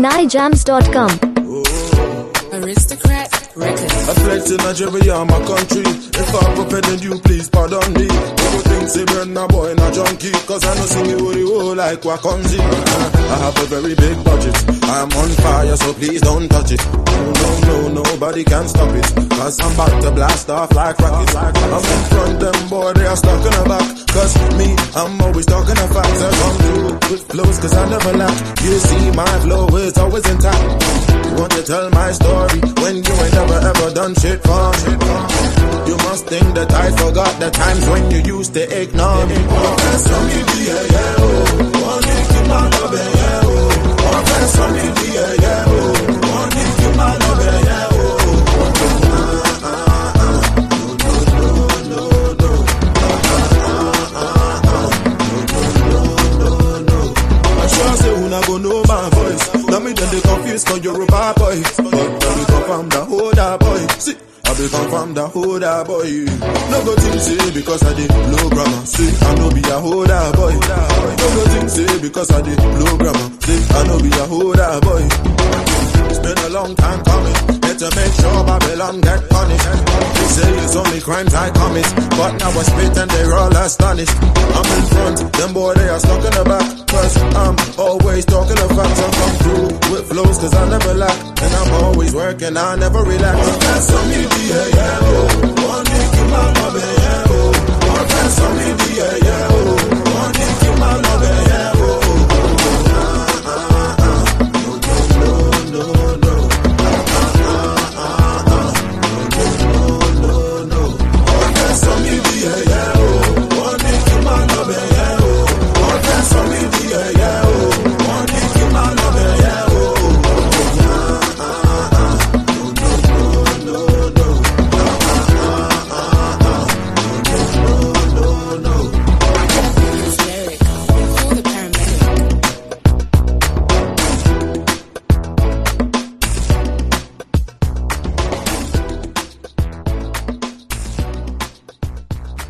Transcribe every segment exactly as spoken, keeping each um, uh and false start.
nijams dot com. Aristocrat Records. I flex in Nigeria, my country. If I'm offending you, please pardon me. People think say burn a boy, not junkie. Cause I know see me with you like Wakonzi. I have a very big budget. I'm on fire, so please don't touch it. No, no, no, nobody can stop it. Cause I'm about to blast off like rockets. I'm in front, them boy, they are stuck in the back. Cause me, I'm always talking the facts. I come through with flows, cause I never lack. You see, my flow is always intact. You want to tell my story when you ain't never ever done shit for me. You must think that I forgot the times when you used to ignore me. I sure say who not go know my voice. Now me then they confused cause you're a bad boy. But I be come from the older boy. See, I be come from the older boy. No go think say because I did low grammar. See, I know be a older boy. No go think say because I did low grammar. See, I know be a older boy. It's been a long time coming. Better make sure Babylon get punished. They say it's only crimes I commit, but now I spit and they're all astonished. I'm in front, them boy they are stuck in the back. Cause I'm always talking the facts. I come through with flows cause I never lack. And I'm always working, I never relax.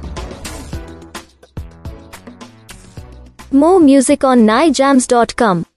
More music on nijams dot com.